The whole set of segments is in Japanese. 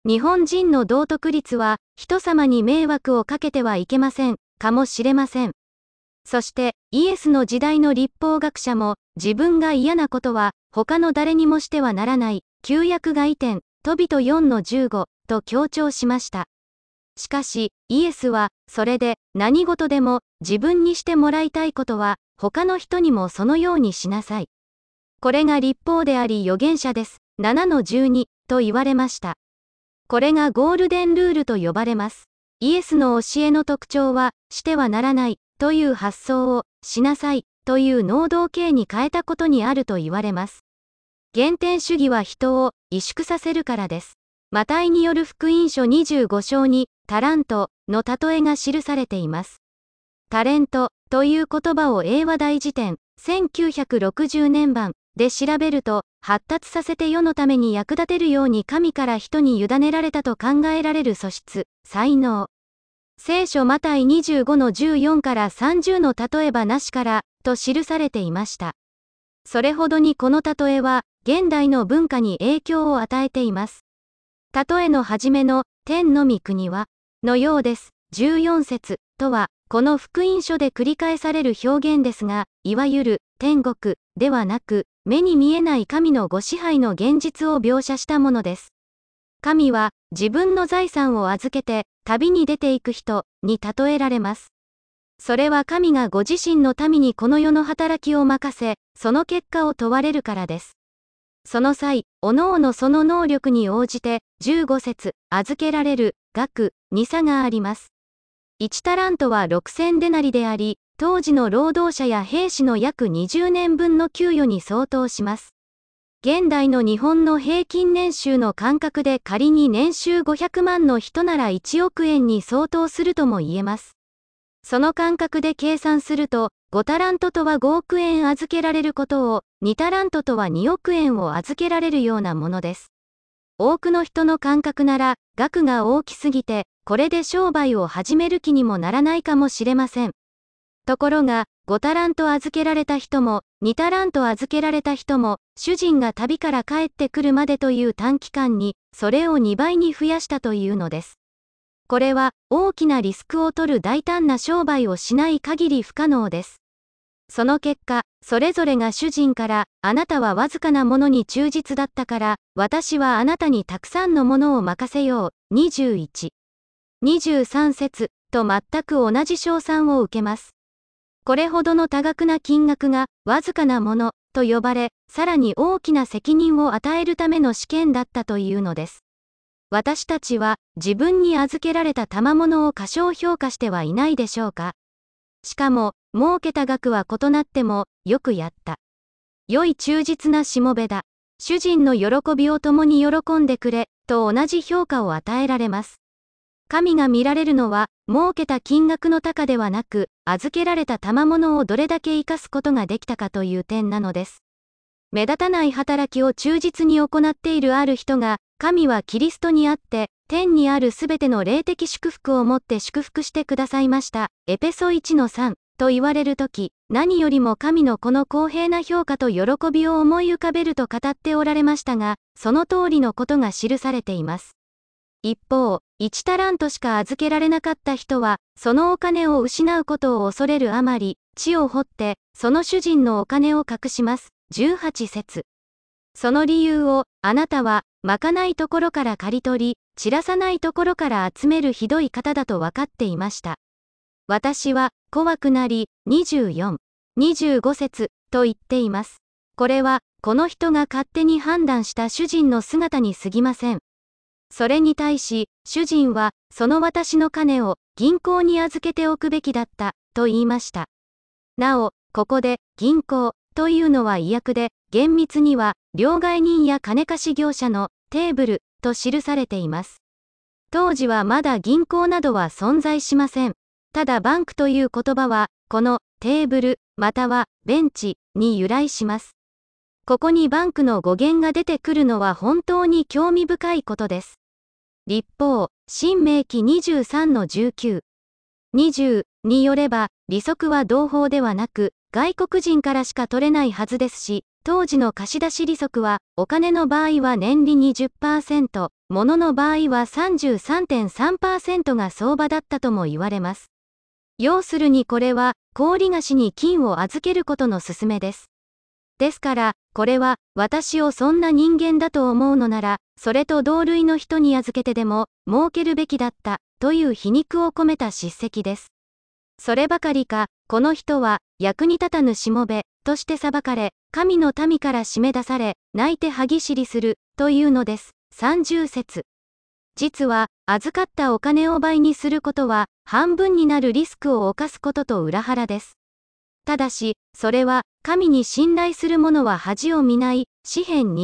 日本人の道徳律は、人様に迷惑をかけてはいけません、かもしれません。そして、イエスの時代の律法学者も、自分が嫌なことは、他の誰にもしてはならない、旧約が異典、トビト4-15、と強調しました。しかし、イエスは、それで、何事でも、自分にしてもらいたいことは、他の人にもそのようにしなさい。これが律法であり預言者です。7-12、と言われました。これがゴールデンルールと呼ばれます。イエスの教えの特徴は、してはならない、という発想を、しなさい、という能動形に変えたことにあると言われます。原点主義は人を、萎縮させるからです。マタイによる福音書25章に、タラント、の例えが記されています。タレント、という言葉を英和大辞典、1960年版、で調べると、発達させて世のために役立てるように神から人に委ねられたと考えられる素質、才能。聖書マタイ25-14から30の例えばなしから、と記されていました。それほどにこの例えは、現代の文化に影響を与えています。例えの初めの、天の御国は、のようです。14節とは、この福音書で繰り返される表現ですが、いわゆる、天国、ではなく、目に見えない神のご支配の現実を描写したものです。神は、自分の財産を預けて、旅に出ていく人、に例えられます。それは神がご自身の民にこの世の働きを任せ、その結果を問われるからです。その際、おのおのその能力に応じて、15節、預けられる、額、に差があります。1タラントは6000デナリであり、当時の労働者や兵士の約20年分の給与に相当します。現代の日本の平均年収の感覚で仮に年収500万の人なら1億円に相当するとも言えます。その感覚で計算すると、5タラントとは5億円預けられることを、2タラントとは2億円を預けられるようなものです。多くの人の感覚なら、額が大きすぎて、これで商売を始める気にもならないかもしれません。ところが、5タラント預けられた人も、2タラント預けられた人も、主人が旅から帰ってくるまでという短期間に、それを2倍に増やしたというのです。これは、大きなリスクを取る大胆な商売をしない限り不可能です。その結果、それぞれが主人から、あなたはわずかなものに忠実だったから、私はあなたにたくさんのものを任せよう。21、23節と全く同じ称賛を受けます。これほどの多額な金額が、わずかなもの、と呼ばれ、さらに大きな責任を与えるための試験だったというのです。私たちは、自分に預けられた賜物を過小評価してはいないでしょうか。しかも、儲けた額は異なっても、よくやった。良い忠実なしもべだ。主人の喜びを共に喜んでくれ、と同じ評価を与えられます。神が見られるのは、儲けた金額の高ではなく、預けられた賜物をどれだけ生かすことができたかという点なのです。目立たない働きを忠実に行っているある人が、神はキリストにあって、天にあるすべての霊的祝福をもって祝福してくださいました。エペソ1-3と言われるとき、何よりも神のこの公平な評価と喜びを思い浮かべると語っておられましたが、その通りのことが記されています。一方、1タラントしか預けられなかった人は、そのお金を失うことを恐れるあまり、地を掘って、その主人のお金を隠します。18節。その理由を、あなたは、まかないところから刈り取り、散らさないところから集めるひどい方だと分かっていました。私は、怖くなり、24、25節、と言っています。これは、この人が勝手に判断した主人の姿に過ぎません。それに対し、主人は、その私の金を、銀行に預けておくべきだった、と言いました。なお、ここで、銀行、というのは意訳で、厳密には、両替人や金貸業者の、テーブル、と記されています。当時はまだ銀行などは存在しません。ただバンクという言葉は、この、テーブル、または、ベンチ、に由来します。ここにバンクの語源が出てくるのは本当に興味深いことです。律法、申命記23-19。20によれば、利息は同法ではなく、外国人からしか取れないはずですし、当時の貸し出し利息は、お金の場合は年利20%、 ものの場合は 33.3% が相場だったとも言われます。要するにこれは、高利貸しに金を預けることの勧めです。ですから、これは、私をそんな人間だと思うのなら、それと同類の人に預けてでも、儲けるべきだった、という皮肉を込めた叱責です。そればかりか、この人は、役に立たぬしもべ、として裁かれ、神の民から締め出され、泣いて歯ぎしりする、というのです。30節。実は、預かったお金を倍にすることは、半分になるリスクを冒すことと裏腹です。ただし、それは、神に信頼する者は恥を見ない、詩編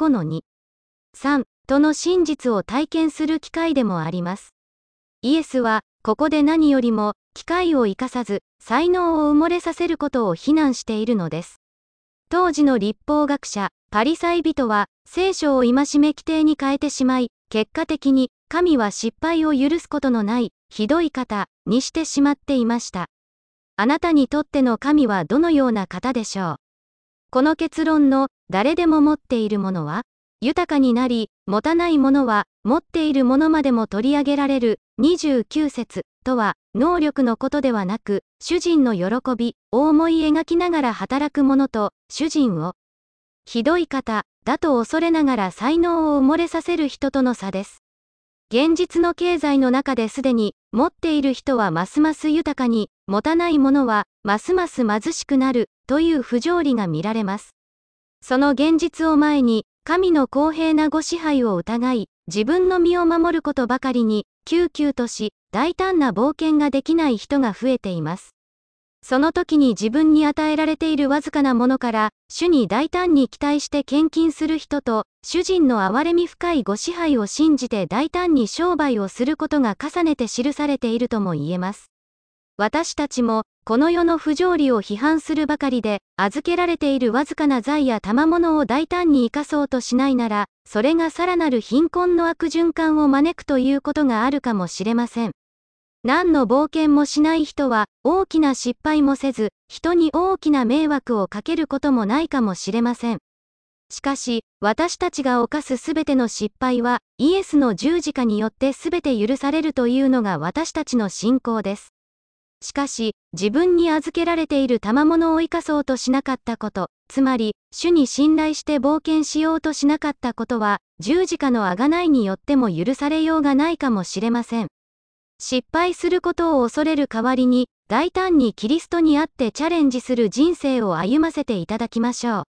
25-2。3との真実を体験する機会でもあります。イエスは、ここで何よりも、機会を生かさず、才能を埋もれさせることを非難しているのです。当時の律法学者、パリサイ人は、聖書を戒め規定に変えてしまい、結果的に、神は失敗を許すことのない、ひどい方、にしてしまっていました。あなたにとっての神はどのような方でしょう。この結論の、誰でも持っているものは、豊かになり、持たないものは、持っているものまでも取り上げられる、29節とは、能力のことではなく、主人の喜びを思い描きながら働く者と、主人を、ひどい方、だと恐れながら才能を埋もれさせる人との差です。現実の経済の中ですでに、持っている人はますます豊かに、持たない者は、ますます貧しくなる、という不条理が見られます。その現実を前に、神の公平なご支配を疑い、自分の身を守ることばかりに、窮々とし、大胆な冒険ができない人が増えています。その時に自分に与えられているわずかなものから、主に大胆に期待して献金する人と、主人の憐れみ深いご支配を信じて大胆に商売をすることが重ねて記されているとも言えます。私たちも、この世の不条理を批判するばかりで、預けられているわずかな財や賜物を大胆に生かそうとしないなら、それがさらなる貧困の悪循環を招くということがあるかもしれません。何の冒険もしない人は、大きな失敗もせず、人に大きな迷惑をかけることもないかもしれません。しかし、私たちが犯すすべての失敗は、イエスの十字架によってすべて許されるというのが私たちの信仰です。しかし、自分に預けられている賜物を生かそうとしなかったこと、つまり、主に信頼して冒険しようとしなかったことは、十字架の贖いによっても許されようがないかもしれません。失敗することを恐れる代わりに、大胆にキリストにあってチャレンジする人生を歩ませていただきましょう。